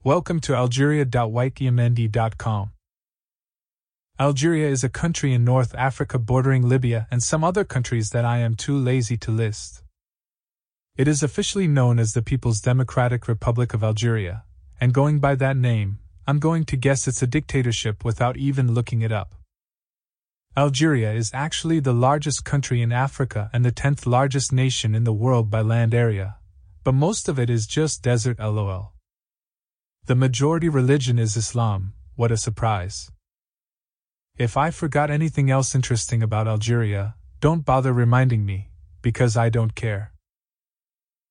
Welcome to Algeria.wikiemendi.com. Algeria is a country in North Africa bordering Libya and some other countries that I am too lazy to list. It is officially known as the People's Democratic Republic of Algeria, and going by that name, I'm going to guess it's a dictatorship without even looking it up. Algeria is actually the largest country in Africa and the 10th largest nation in the world by land area, but most of it is just desert lol. The majority religion is Islam. What a surprise. If I forgot anything else interesting about Algeria, don't bother reminding me, because I don't care.